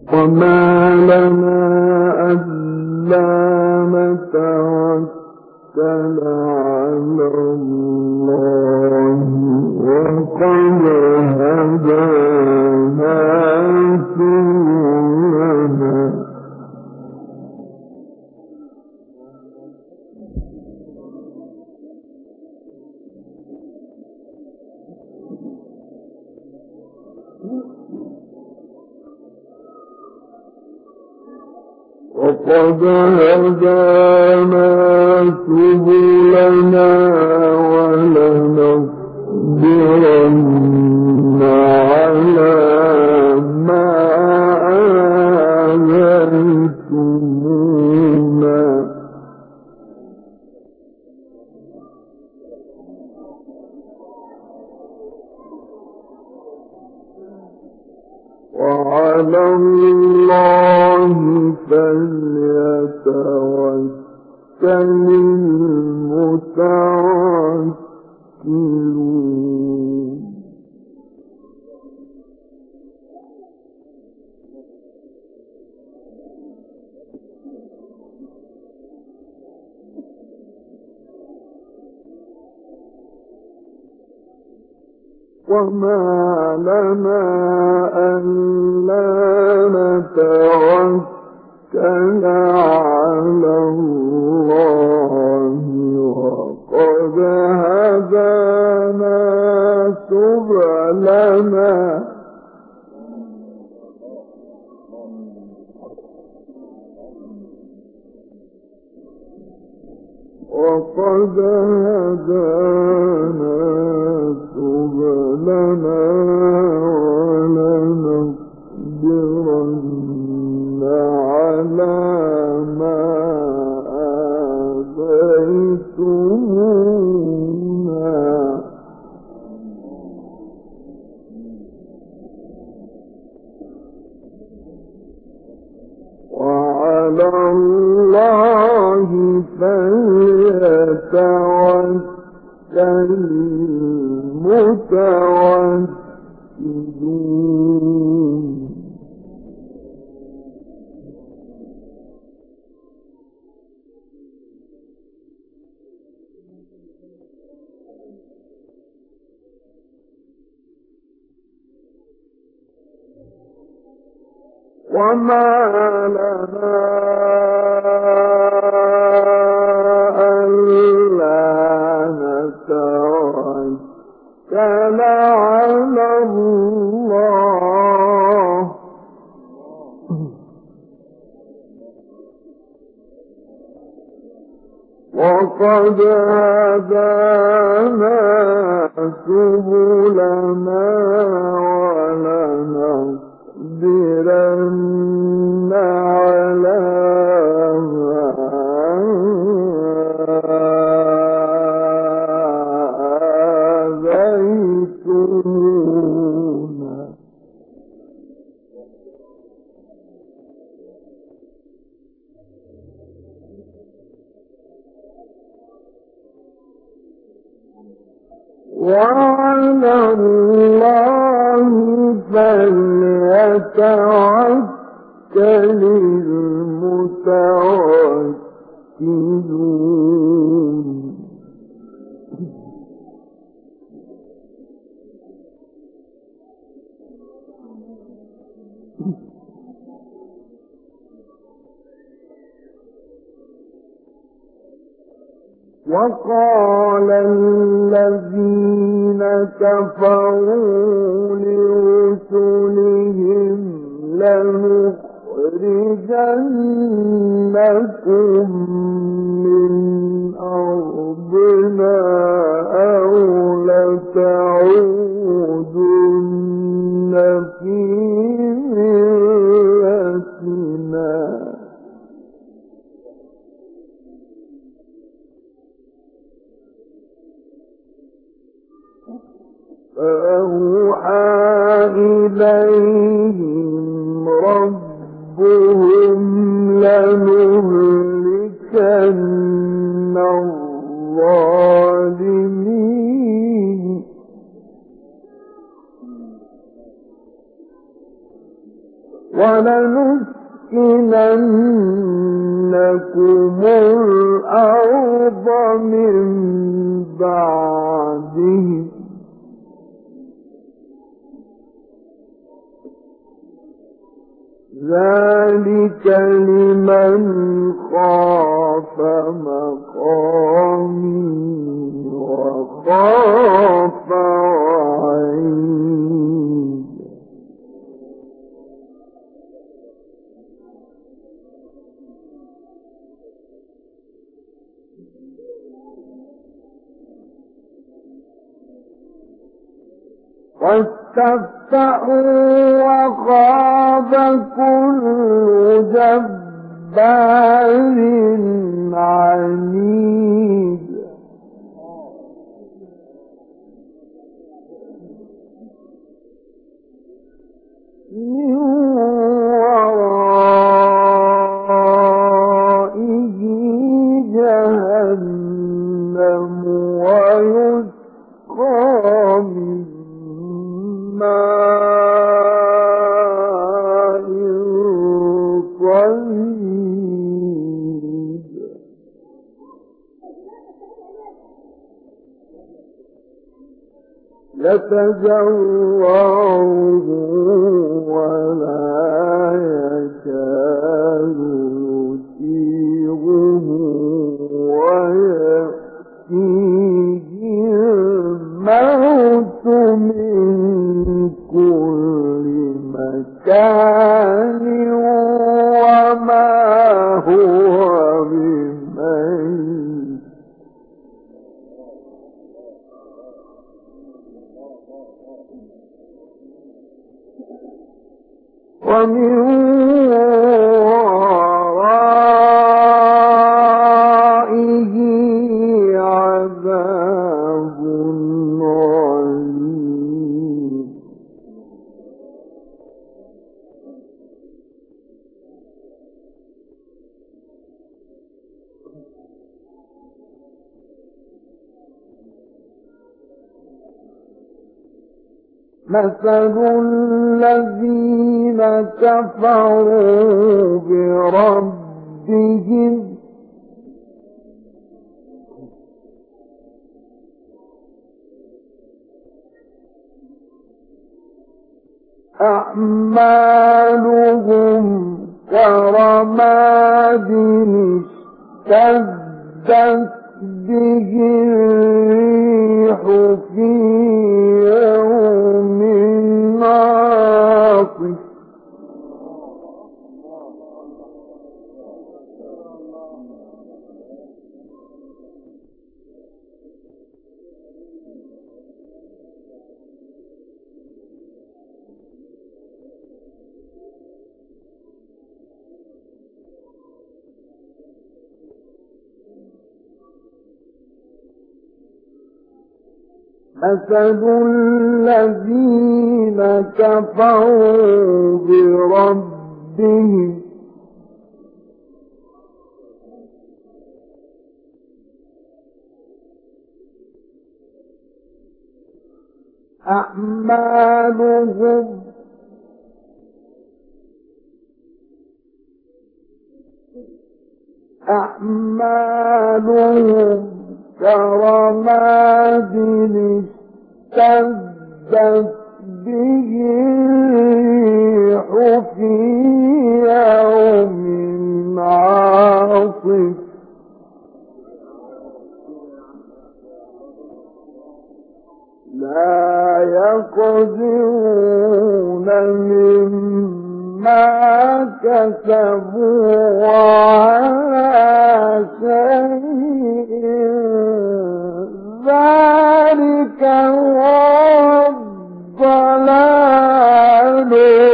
وما لنا ألا نتوكل على الله وقد هدانا سبلنا ولنصبرن على ما آذيتمونا وعلى الله فليتوكل المتوكلون وما لنا ألا نتوكل على الله وقد هدانا سبلنا وقد هدانا سبلنا ولنصبرن على ما آذيتمونا وعلى الله فليتوكل المتوكلون وما لنا ألا نتوكل على الله وقد هدانا سبلنا ولنصبرن على ما آذيتمونا وعلى الله فليتوكل المتوكلون وقال الذين كفروا لرسلهم لنخرجنكم من أرضنا أو لتعودن في ملتنا فأوحى إليهم ربهم لنهلكن الظالمين ولنسكننكم الأرض من بعدهم ذلك لمن خاف مقامي وخاف وعيد. واستفتحوا وخاب كل جبار عنيد. من ورائه جهنم ويسقى من ماء صديد. يتجرعه ولا يكاد يسيغه ويأتيه الموت من كل مكان وما هو بميت. ومن ورائه عذاب غليظ. مثل الذين كفروا بربهم أعمالهم كرماد اشتدت به الريح في يوم عاصف مثل الذين كفروا بربهم أعمالهم كرماد اشتدت به الريح في يوم عاصف لا يقدرون مما كسبوا على شيء ذلك هو الضلال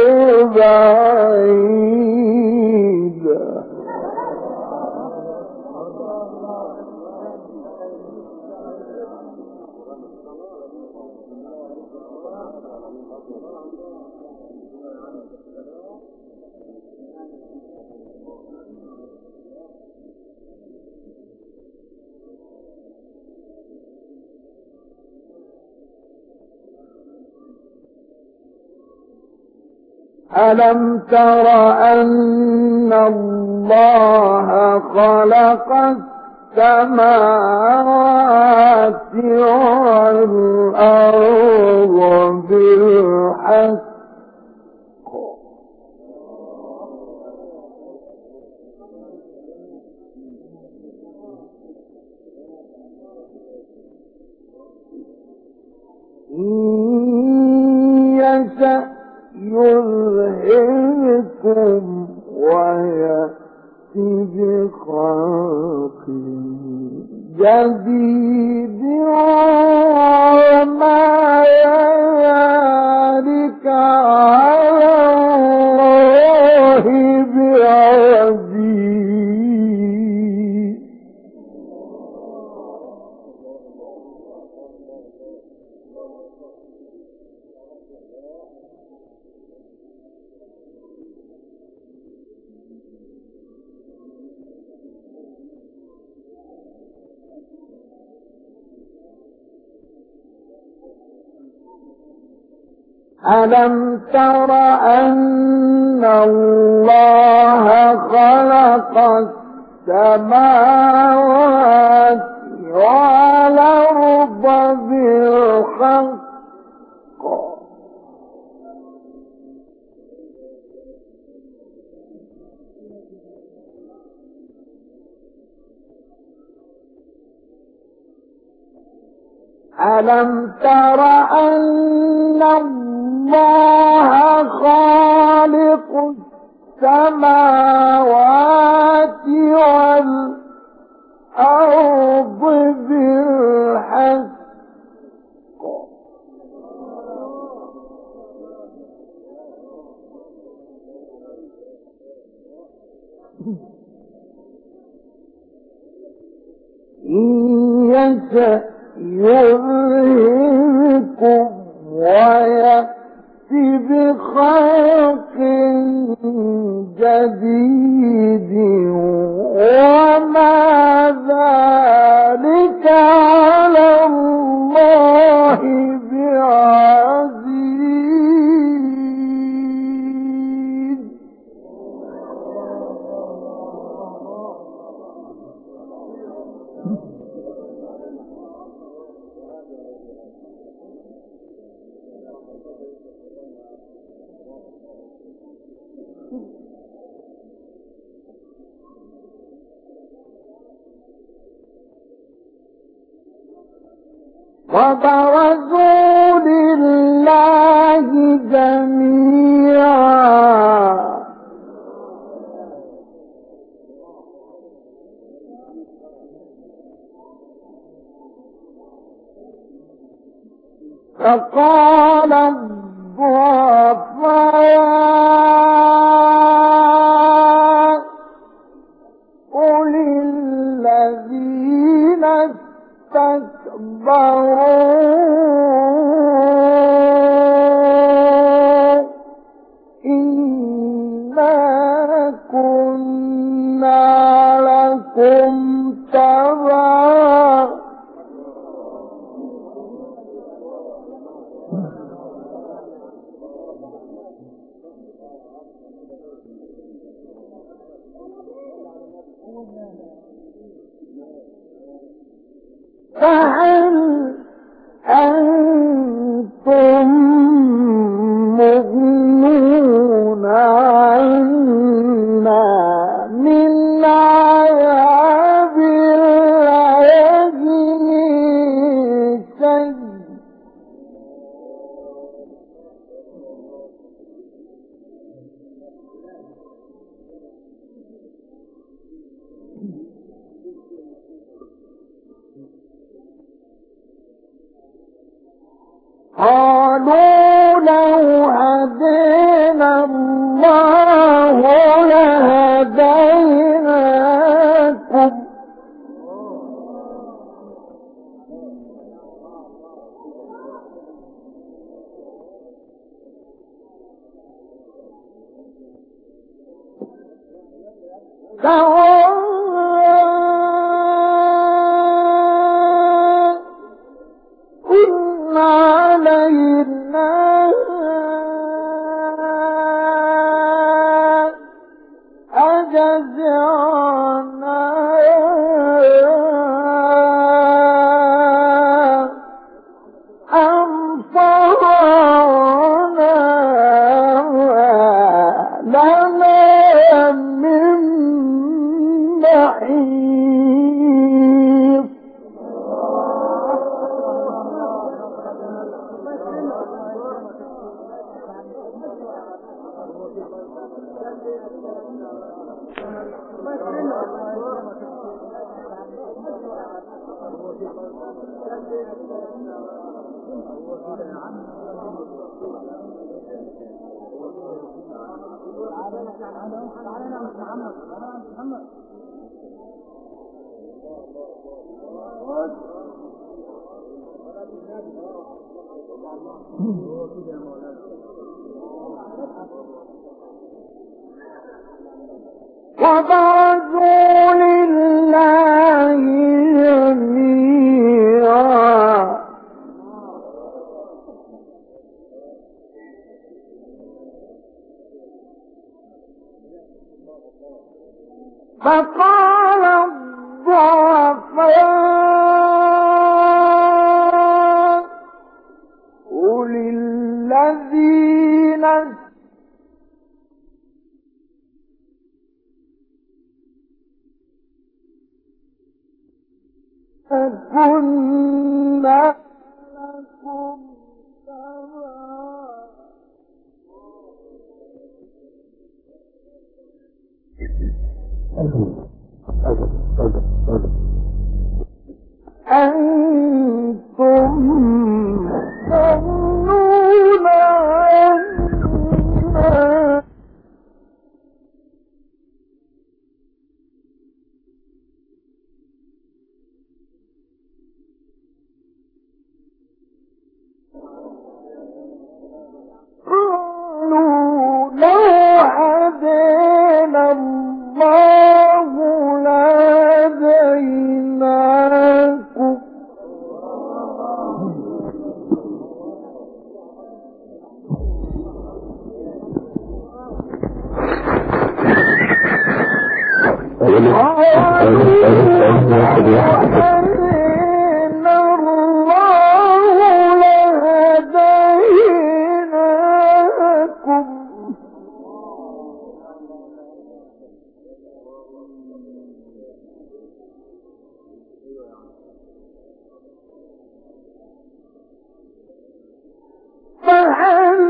البعيد. ألم تر أن الله خلق السماوات والأرض بالحق يشأ يذهبكم ويأتي بخلق جديد وما ذلك على الله بعزيز. ألم تر أن الله خلق السماوات والأرض بالحق ألم تر أن الله خالق السماوات والأرض بالحق يشأ يذهبكم ويأتي بخلق جديد وما ذلك على الله بعزيز. وبرزوا لله جميعا فقال الضعفاء للذين استكبروا إنا كنا لكم تبعا فهل أنتم مغنون عنا من عذاب الله من شيء قالوا لو هدينا الله لهديناكم علينا أجزعنا أم صرعنا لنا من محيص وبرزوا لله جميعا فقال الضعفاء للذين كنا لكم أنتم تغنون عنا قالوا لو هدينا الله لهديناكم فهل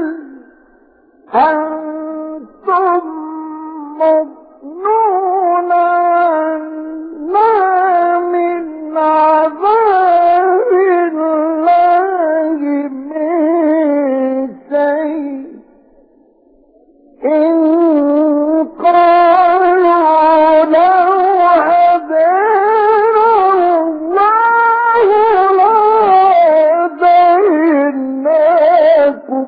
أنتم مغنون عنا من عذاب الله من شيء إن قالوا لو هدانا الله لهديناكم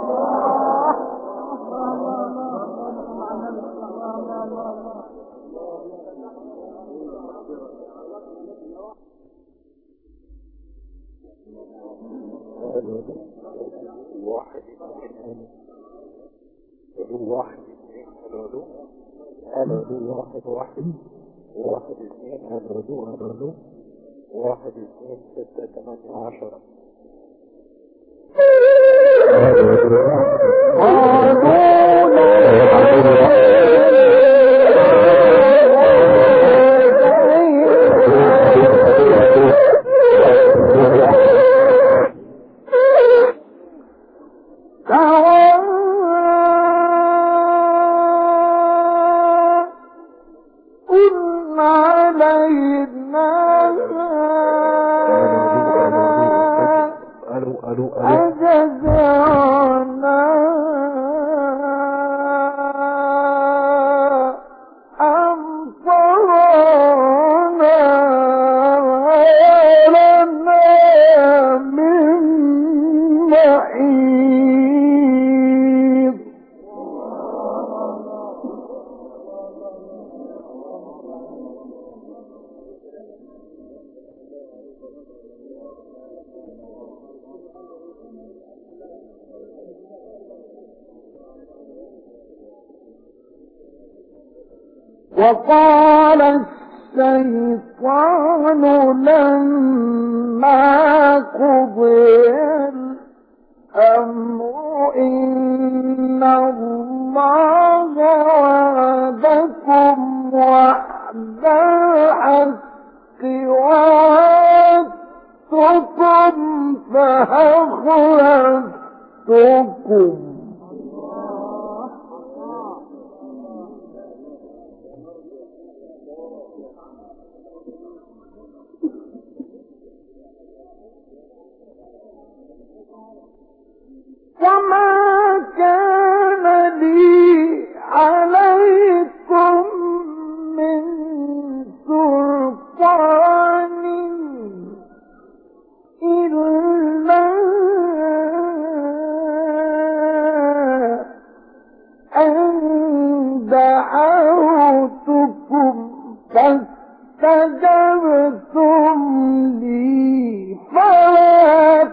واحد اثنين ستة 18 وقال الشيطان لما قضي الأمر إن الله وعدكم وعد الحق وعدتكم فأخلفتكم وما كان لي عليكم من سلطان إلا أن دعوتكم فاستجبتم لي فلا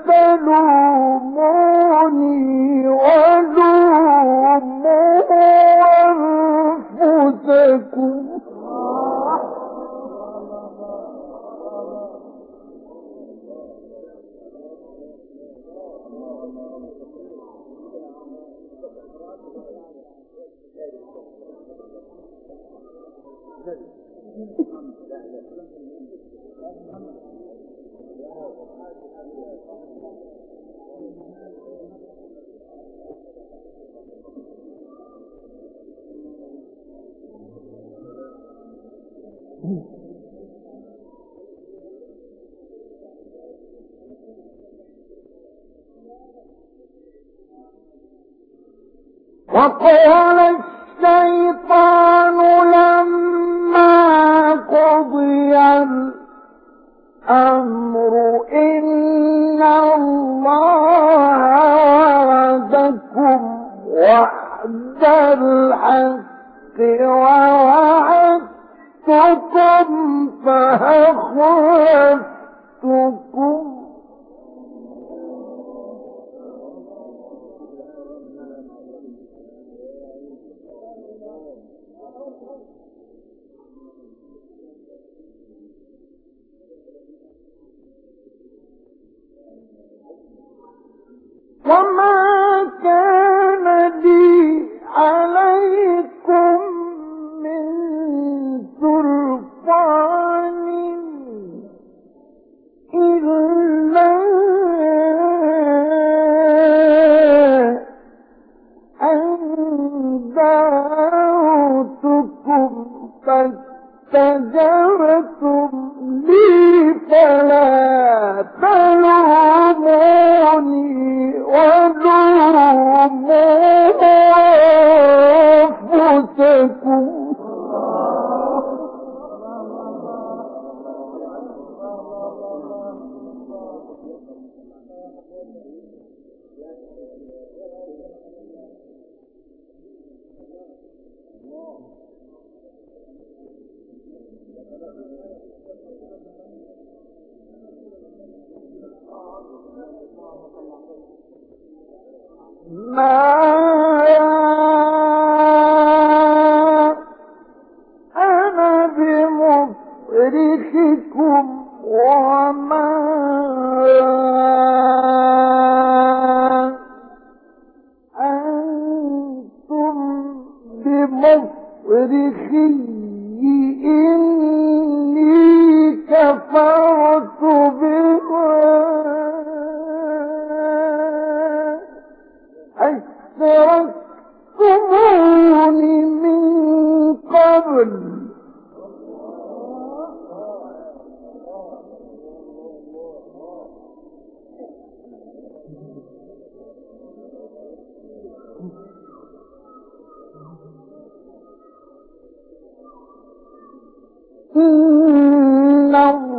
تلوموني ولوموا أنفسكم وقال الشيطان لما قضي الأمر إن الله وعدكم وعد الحق ووعدتكم فأخلفتكم وما كان لي عليكم من سلطان إلا أن دعوتكم فاستجبتم لي فلا تلوموني ولوموا أنفسكم ما أنا بمصرخكم وما أنتم بمصرخي إني كفرت بما أشركتموني من قبل إن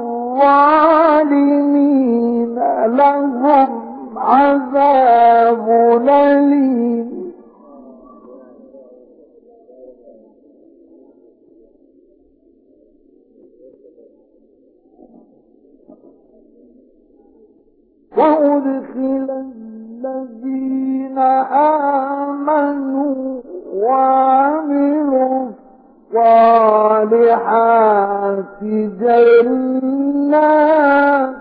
الظالمين لهم عذاب أليم وأدخل الذين آمنوا وعملوا الصالحات الصالحات جنات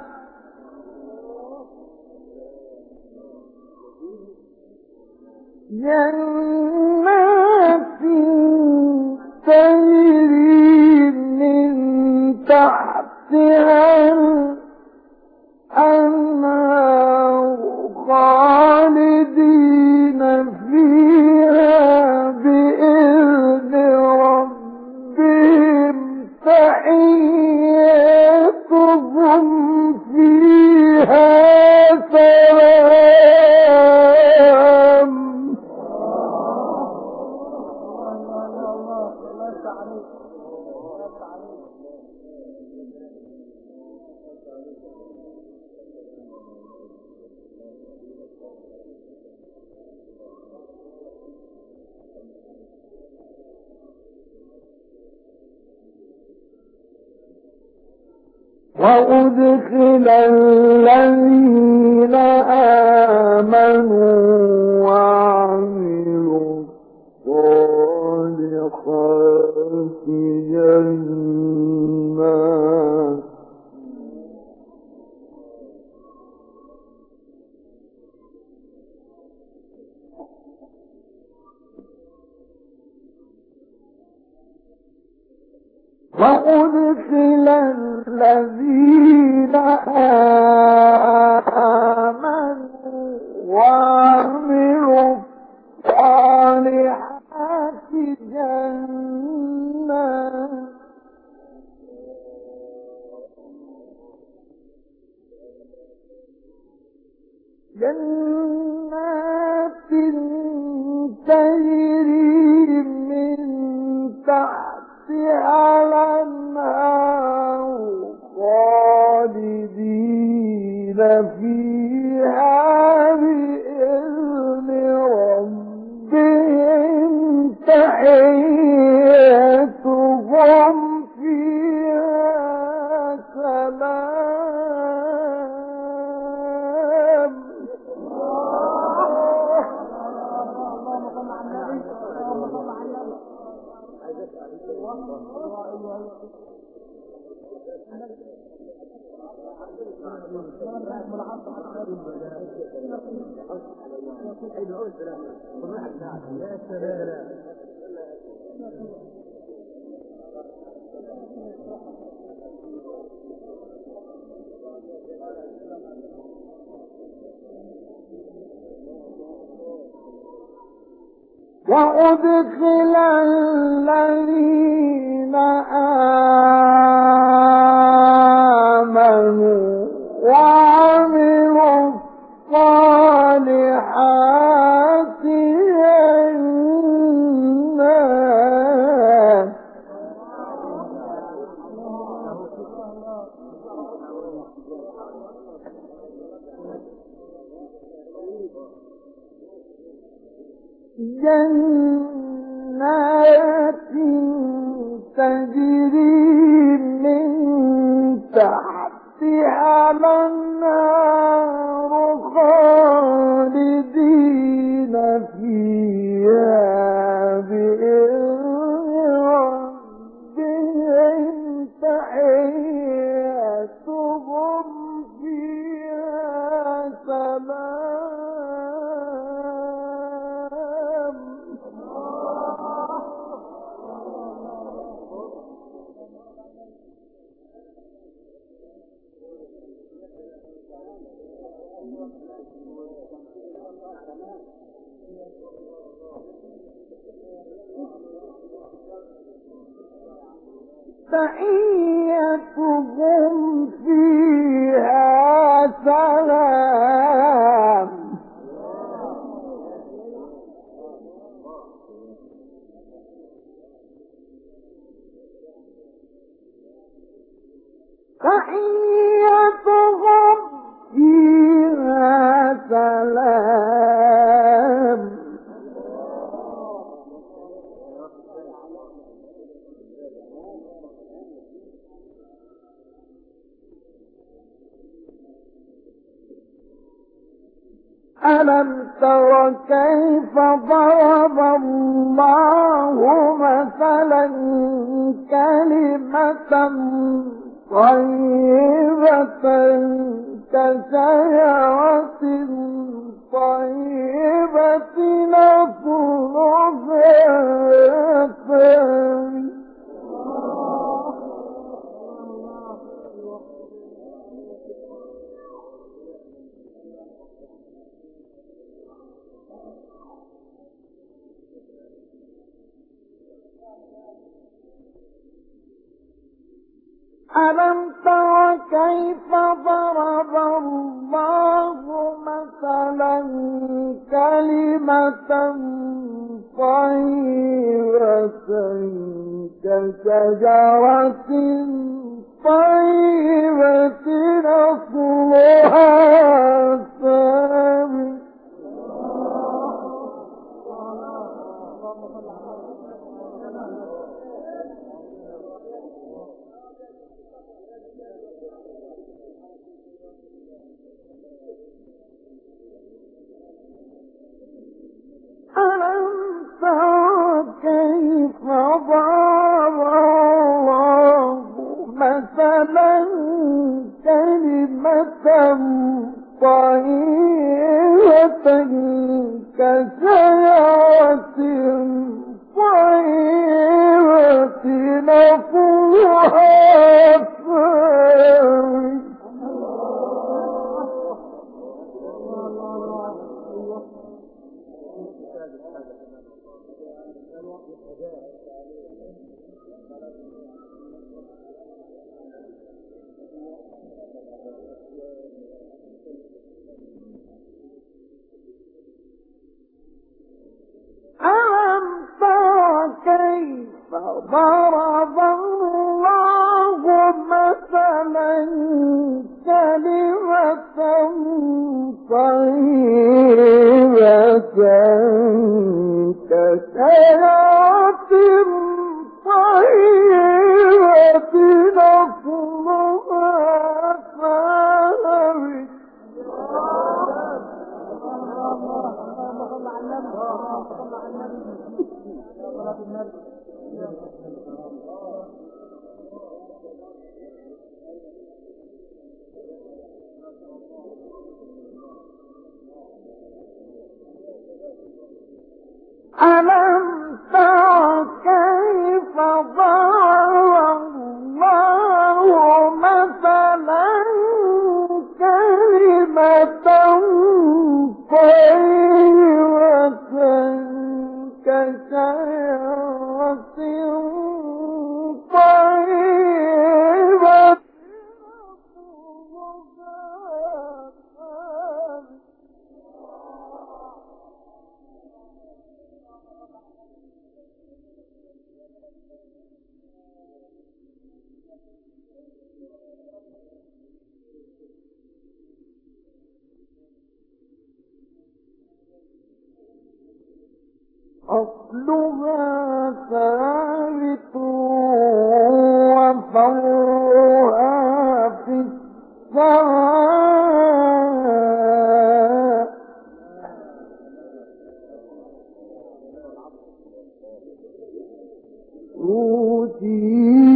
تجري من تحتها الأنهار خالدين فيها بإذن ربهم تحيتهم فيها سلام. وأدخل الذين آمنوا وعملوا الصالحات جنات وأدخل الذين آمنوا وعملوا الصالحات جنات تجري من تحتها الأنهار خالدين فيها بإذن ربهم تحيتهم فيها سلام. وأدخل الذين آمنوا وعملوا الصالحات جنات تجري من تحتها الأنهار خالدين فيها بإذن ربهم تحيتهم فيها سلام. تحيتهم فيها سلام. تحيتهم فيها سلام. ألم تر كيف ضرب الله مثلا كلمة طيبة كشجرة طيبة نخلها ثابت. ألم تر كيف ضرب الله مثلا كلمة طيبة كشجرة طيبة أصلها ثابت. ألم تر كيف ضرب الله مثلا كلمة طيبة كشجرة طيبة أصلها ثابت. ألم تر كيف ضرب الله مثلا كلمة طيبة كشجرة طيبة أصلها ثابت. ألم تر كيف ضرب الله مثلا كلمة طيبة كشجرة طيبة أصلها ثابت وفرعها في السماء. تؤتي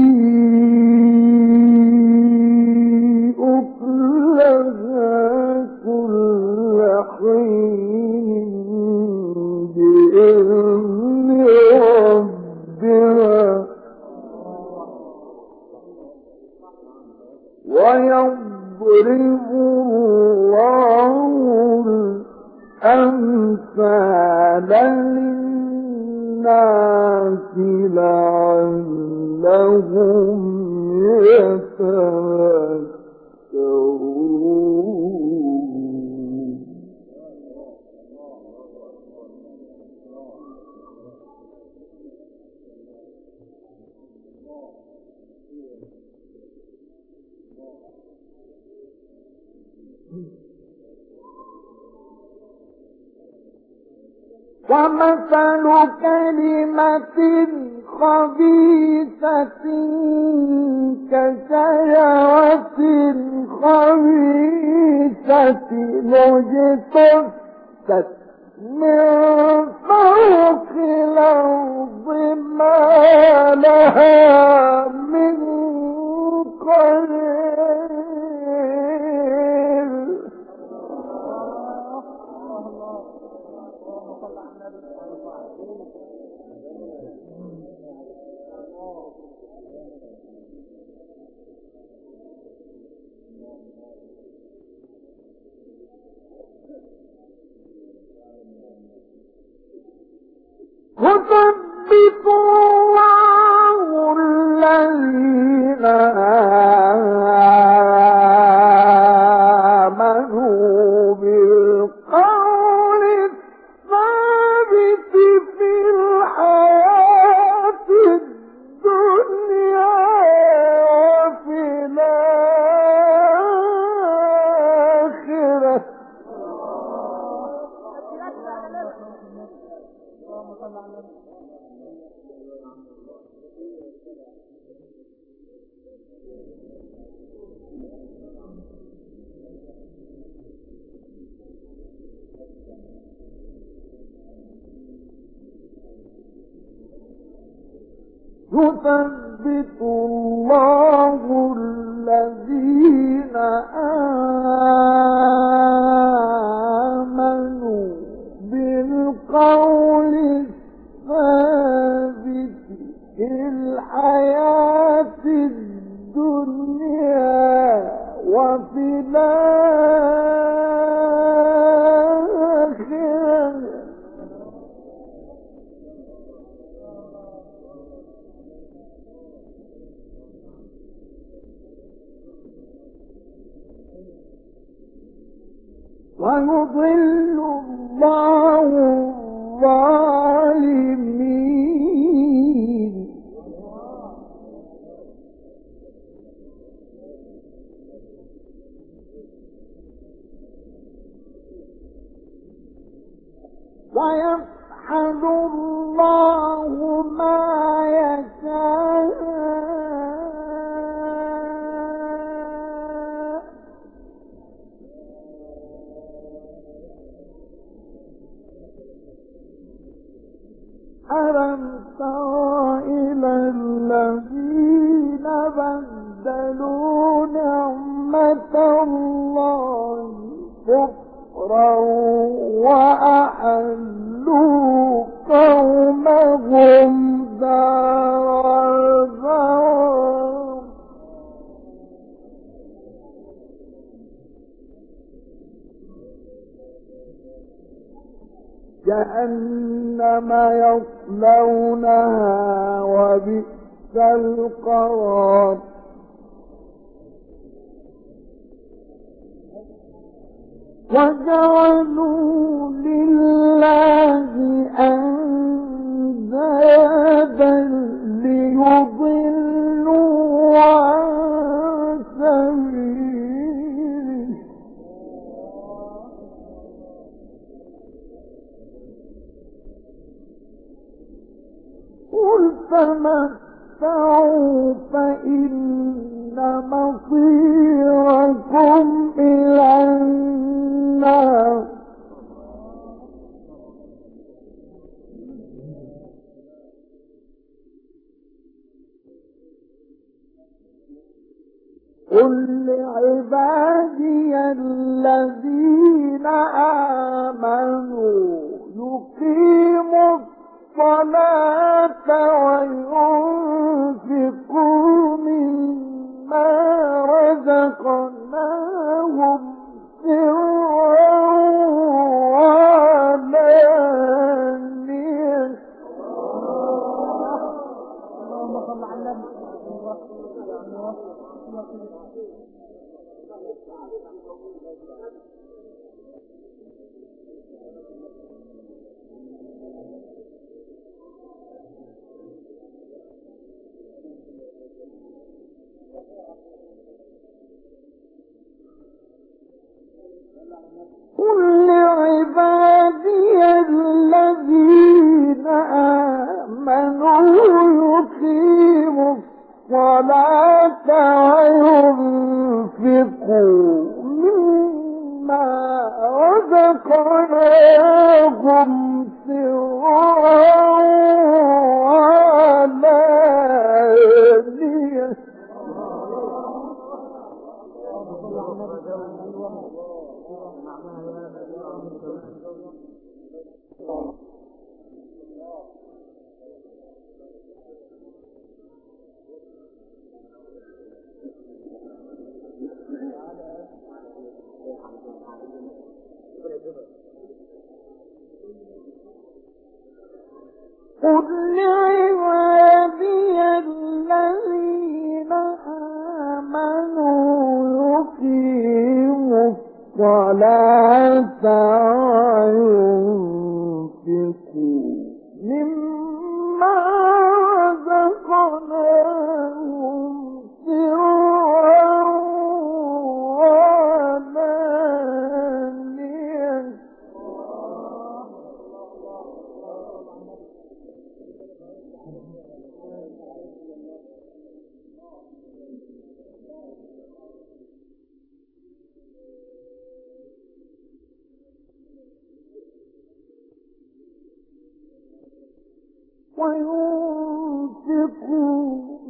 أكلها كل حين بإذن ربها ويضرب الله الأمثال للناس لعلهم يتذكرون. ومثل كلمة خبيثة كشجرة خبيثة اجتثت من فوق الأرض ما لها من يثبت الله الذين آمنوا بالقول الثابت في الحياة الدنيا وفي الآخرة. يثبت الله الذين آمنوا بالقول الثابت في الحياة الدنيا وفي الآخرة. ويضل الله الظالمين. ويفعل الله ما يشاء. ألم تر إلى الذين بدلوا نعمة الله كفرا وأحلوا قومهم دار البوار. جهنم يصلونها وبئس القرار. وجعلوا لله أندادا ليضلوا عن سبيله. قل تمتعوا فإن مصيركم إلى النار. قل لعبادي الذين آمنوا يقيموا الصلاة وينفقوا مما رزقناهم سرا وعلانية. اللهم صل على قل لعبادي الذين آمنوا يقيموا الصلاة وينفقوا مما رزقناهم سرا وعلانية. قل لعبادي الذين آمنوا يقيموا الصلاة وينفقوا مما رزقناهم سرا وعلانية وينفقوا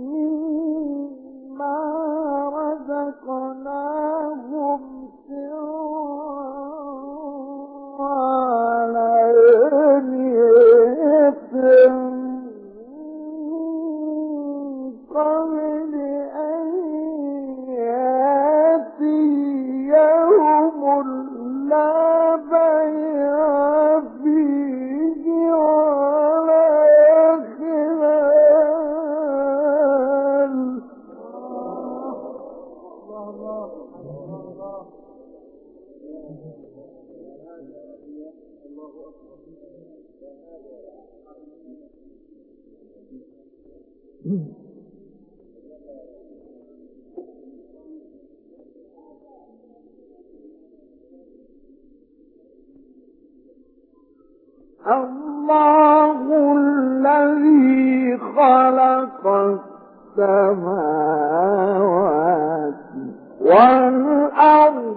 مما رزقناهم سرا وعلانية قبل أن يأتي يوم لا بيع فيه ولا خلال. الله الذي خلق السماوات والأرض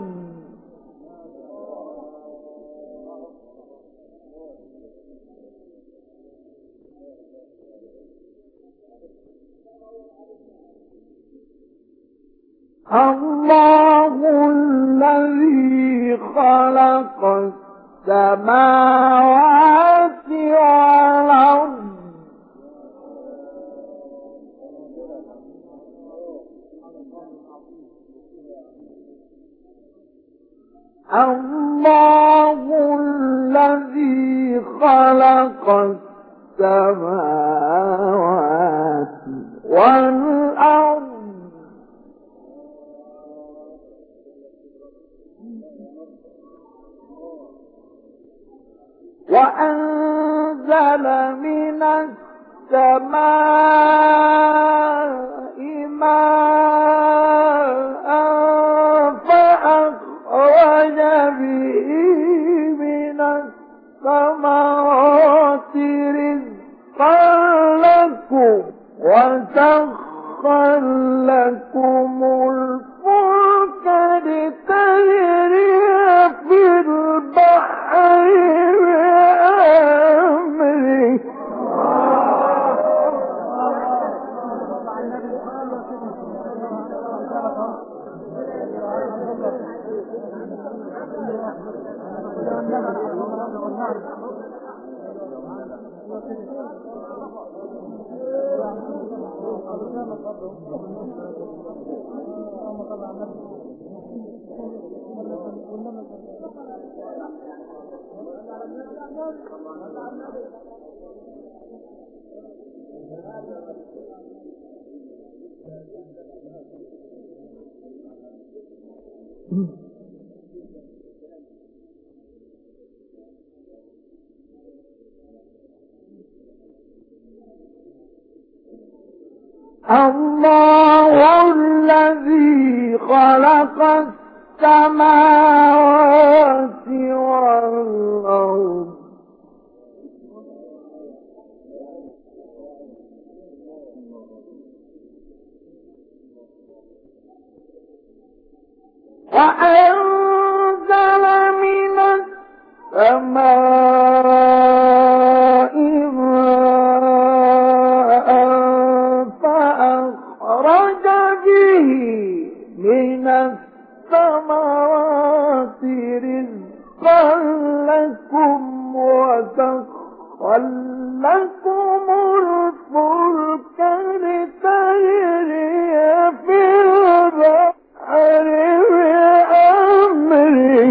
الله الذي خلق السماوات والأرض الله الذي خلق السماوات والأرض وأنزل من السماء ماء فأخرج به من الثمرات رزقا لكم وسخر لكم الفلك لتجري في البحر بأمره الله الذي خلق السماوات والأرض وأنزل من السماء ماء فأخرج به من الثمرات رزقا لكم وسخر لكم الفلك لتجري في البحر بأمره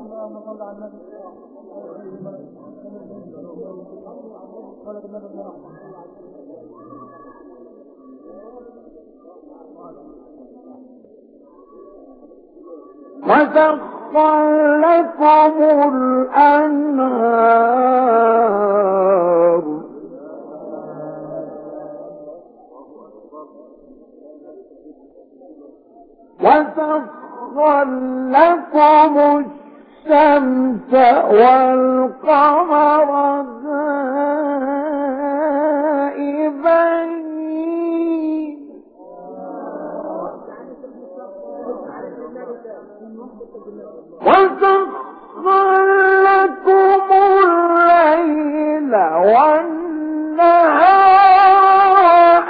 وسخر لكم الأنهار وسخر لكم الشمس والقمر دائبين وسخر لكم الليل والنهار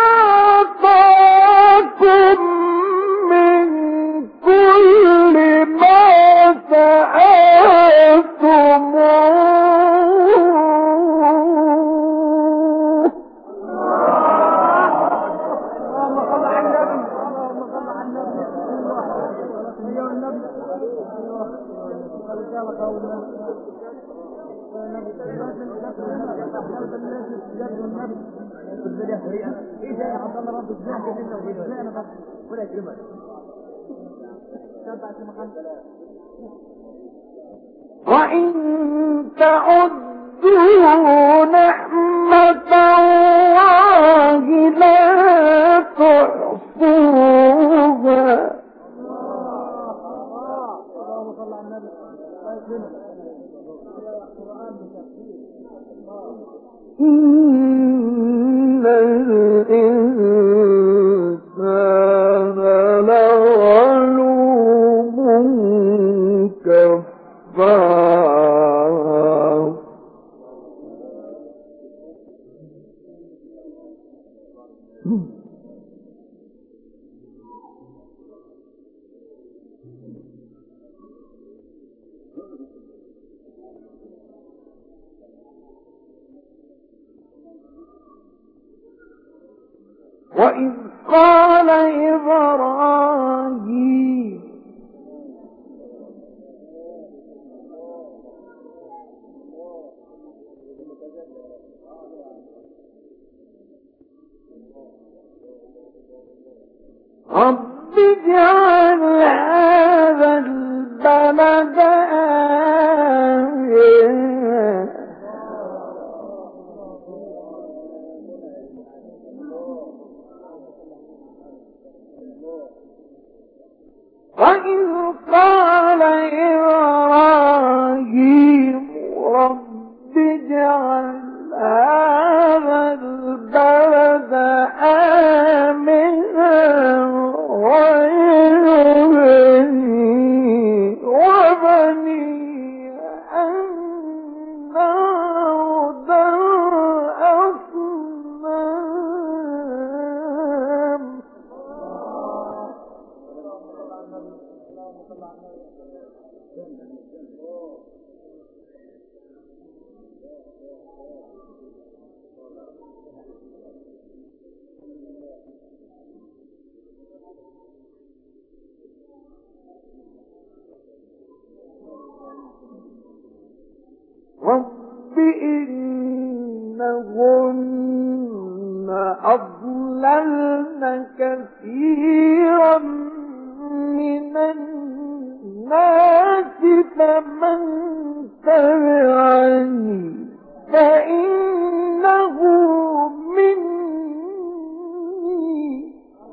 آتاكم من كل ما سألتموه وإن تعدوا نعمة الله لا تحصوها إن الإنسان لظلوم كفار وإذ قال إبراهيم رب اجعل هذا البلد آمنا وإذ قال إبراهيم رب اجعل هذا البلد آمنا وبني أن نعبد الأصنام رب إنهن أضللن كثيرا من الناس فمن تبعني فإنه مني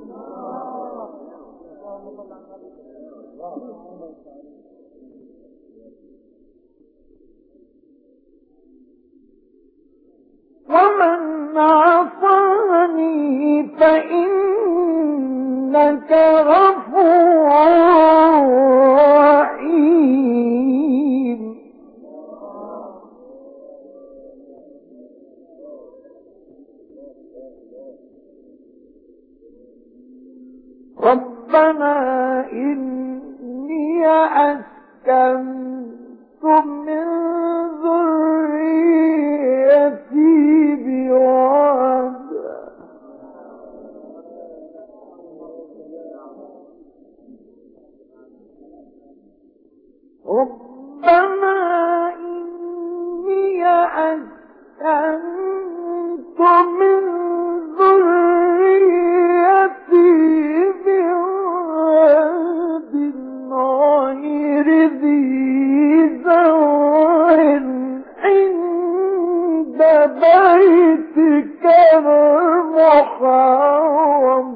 ومن عصاني فإنك غفور رحيم ربنا إني أسكنت من ذريتي بواد ربنا إني أسكنت من ذريتي بواد غير ذي زرع عند بيتك المحرم.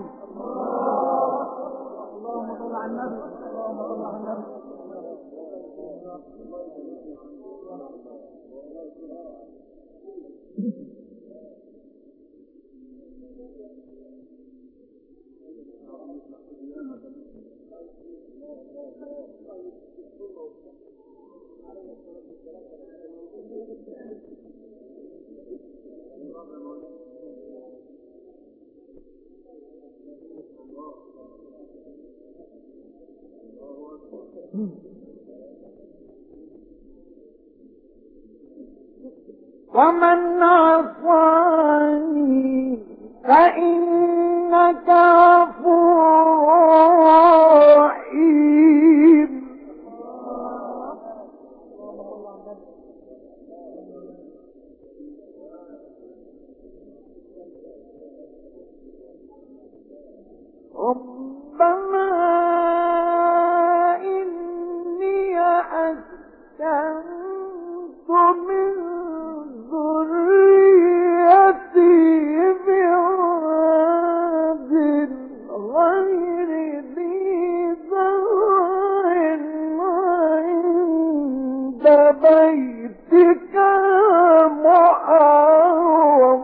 ومن عصاني فإنك غفور رحيم. ربنا إني أسكنت من ذريتي بواد غير ذي زرع عند بيتك المحرم.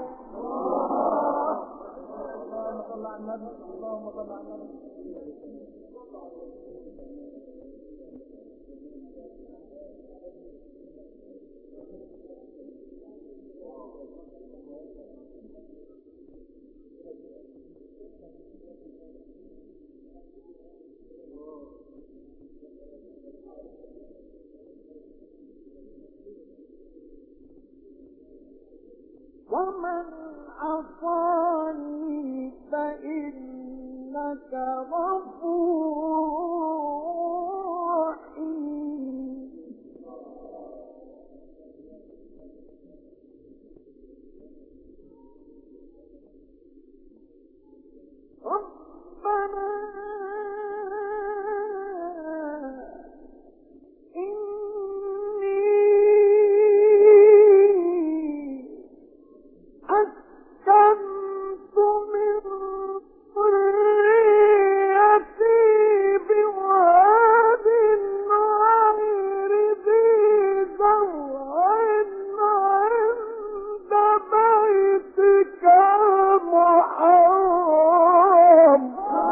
ومن عصاني فإنك غفور رحيم. ربنا أسكنت من ذريتي بواد غير ذي زرع عند بيتك المحرم.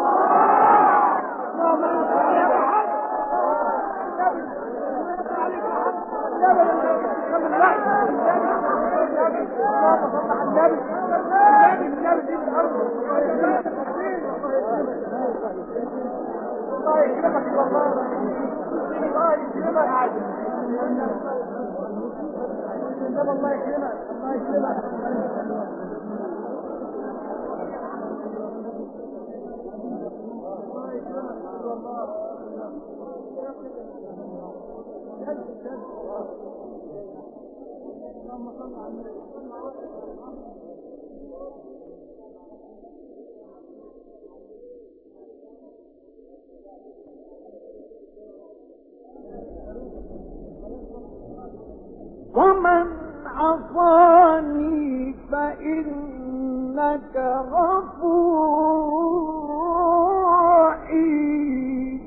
ومن عصاني فإنك غفور رحيم.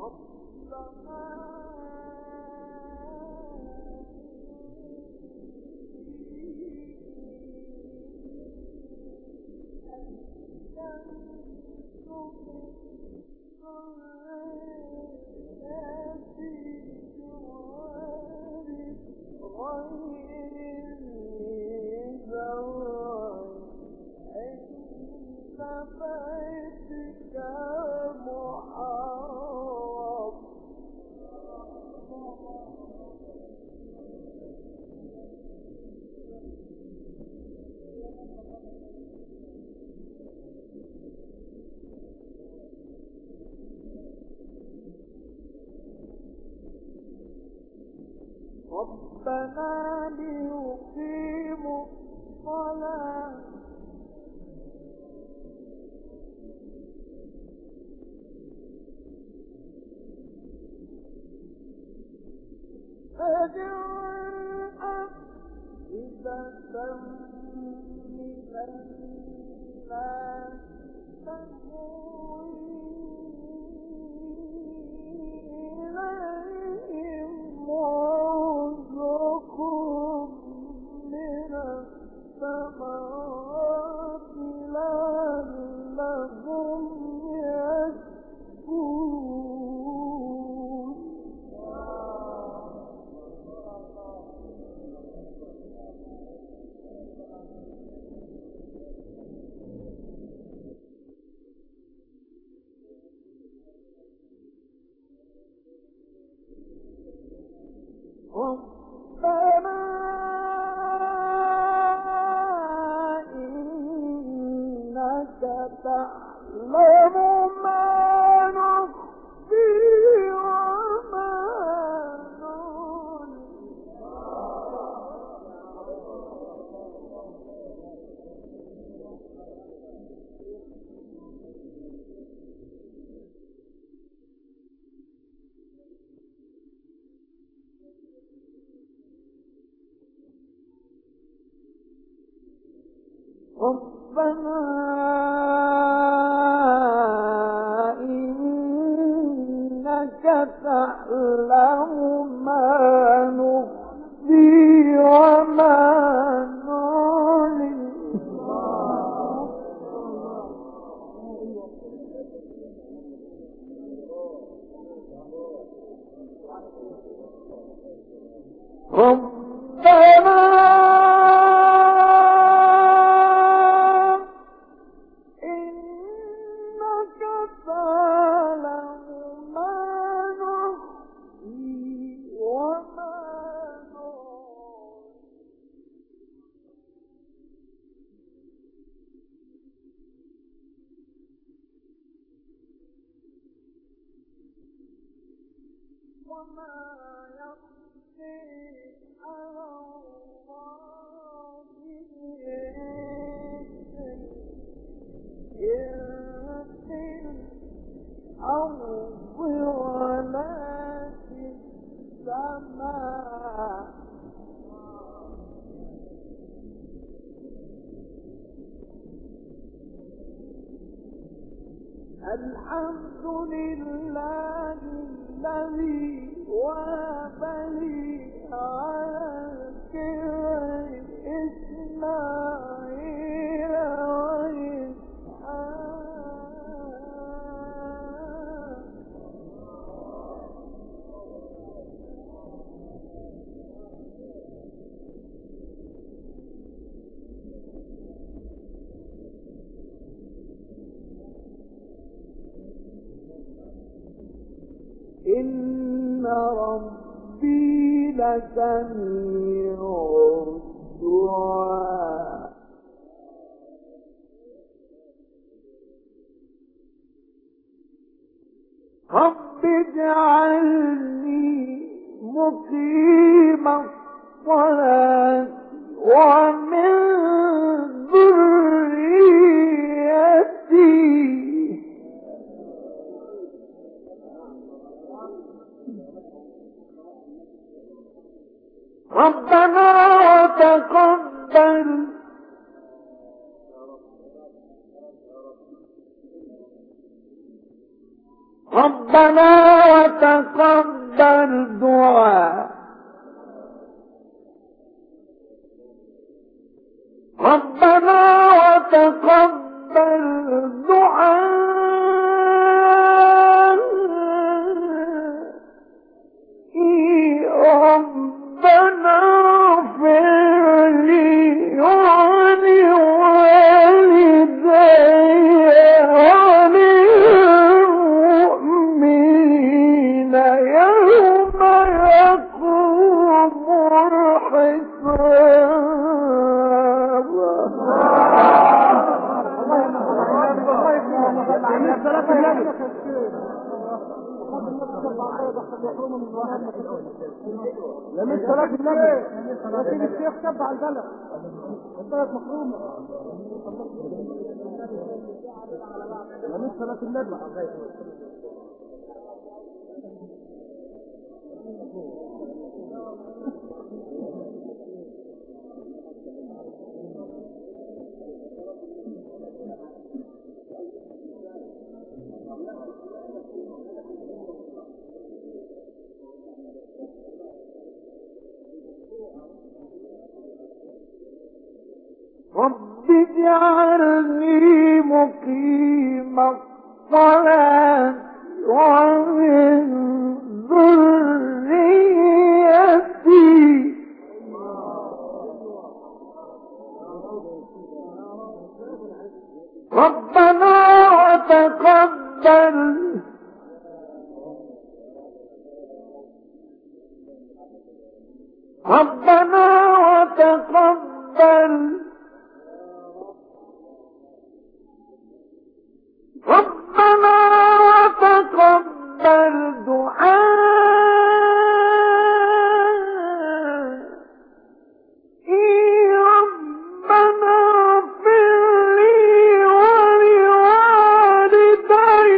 ربنا ليقيموا الصلاة فاجعل أفئدة من الناس تهوي إليهم وارزقهم من الثمرات لعلهم يشكرون. ربنا إنك تعلم ما نخفي وما نعلن. ربنا إنك تعلم ما نخفي وما نعلن. ربنا وما يخفي على الله من شيء في الأرض ولا في السماء. الحمد لله الذي وهب لي على الكبر إسماعيل إن ربي لسميع الدعاء. رب اجعلني مقيم الصلاة ومن ذريتي. ربنا وتقبل ربنا وتقبل دعاء ربنا وتقبل دعاء ربنا اغفر لي ولوالدي وللمؤمنين يوم يقوم الحساب. لمن صلاة النبي لكن الشيخ تبع البلد البلد محرومة لمن صلاة النبي. رب اجعلني مقيم الصلاة ومن ذريتي ربنا وتقبل ربنا وتقبل ربنا وتقبل دعائي ربنا اغفر لي ولوالدي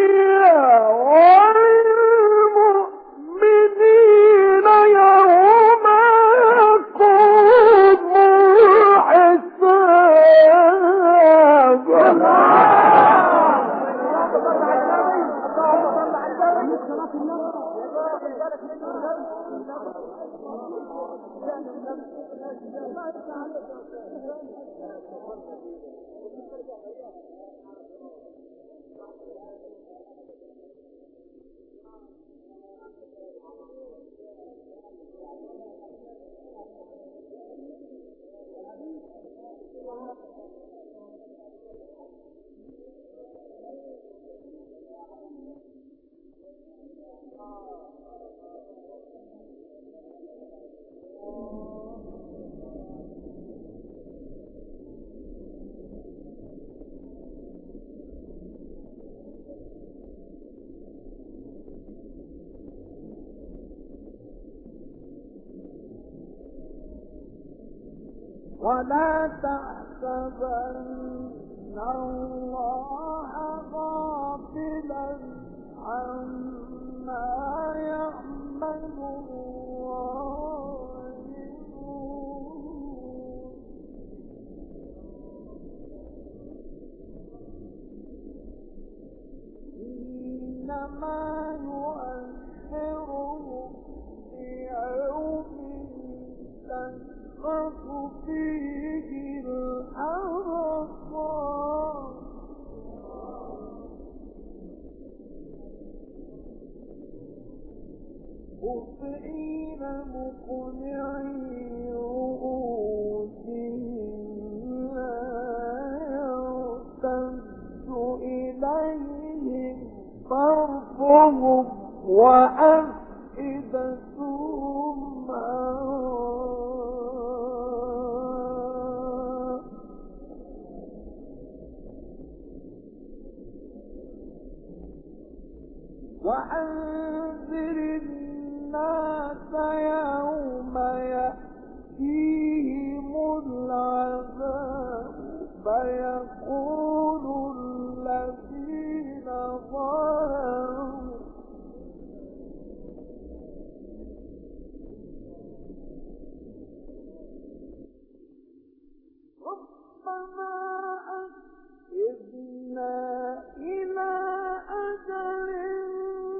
وللمؤمنين يوم يقوم الحساب. ولا تحسبن الله غافلا عما يعمل الظالمون إنما يؤخرهم ليوم تشخص فيه الأبصار مهطعين مقنعي رؤوسهم لا يرتد إليهم طرفهم وأفئدتهم وأنذر الناس يوم يأتيهم العذاب فيقول الذين ظلموا ربنا أخرجنا إلى أجل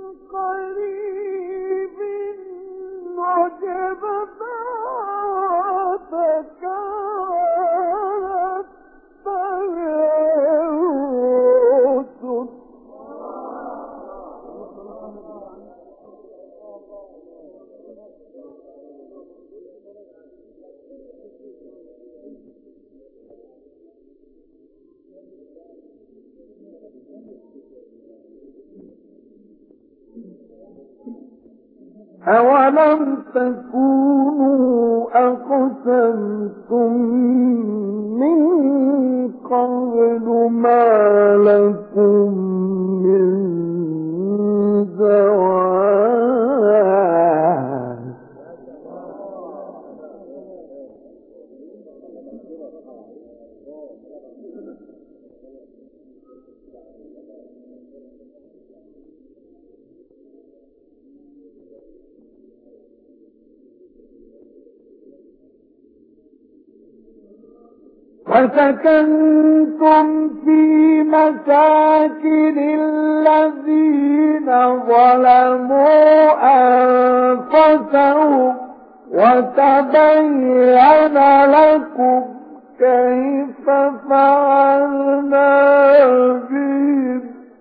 أولم تكونوا أقسمتم من قبل ما لكم من زوال وسكنتم في مساكن الذين ظلموا أنفسهم وتبين لكم كيف فعلنا بهم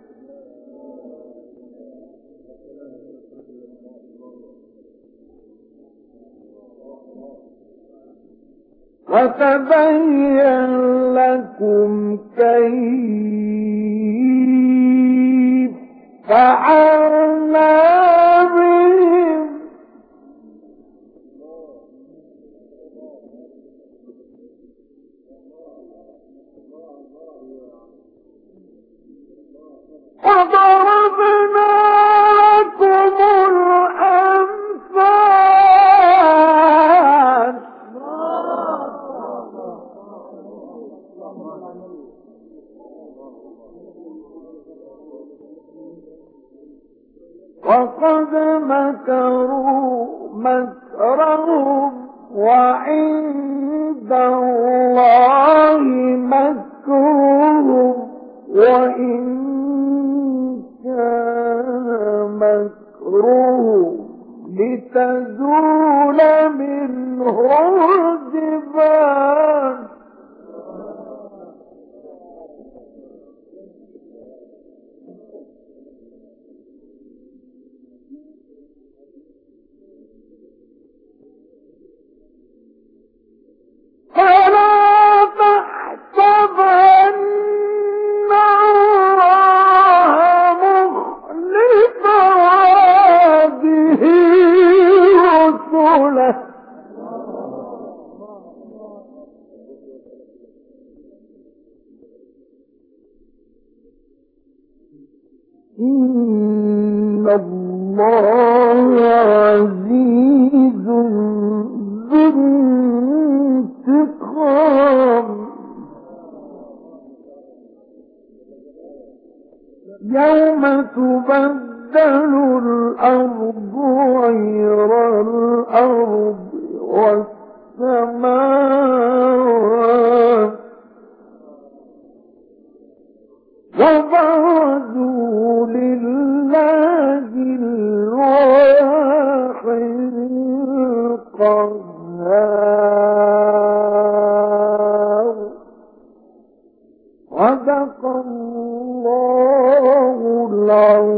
وتبين لكم كيف فعلنا بهم وضربنا لكم الأمثال وقد مكروا مكرهم وعند الله مكرهم وإن كان مكرهم لتزول منه الجبال فلا تحسبن الله مخلف وعده رسله إن الله عزيز ذو انتقام يوم تبدل الأرض غير الأرض والسماوات وبرزوا لله الواحد القهار صدق الله العظيم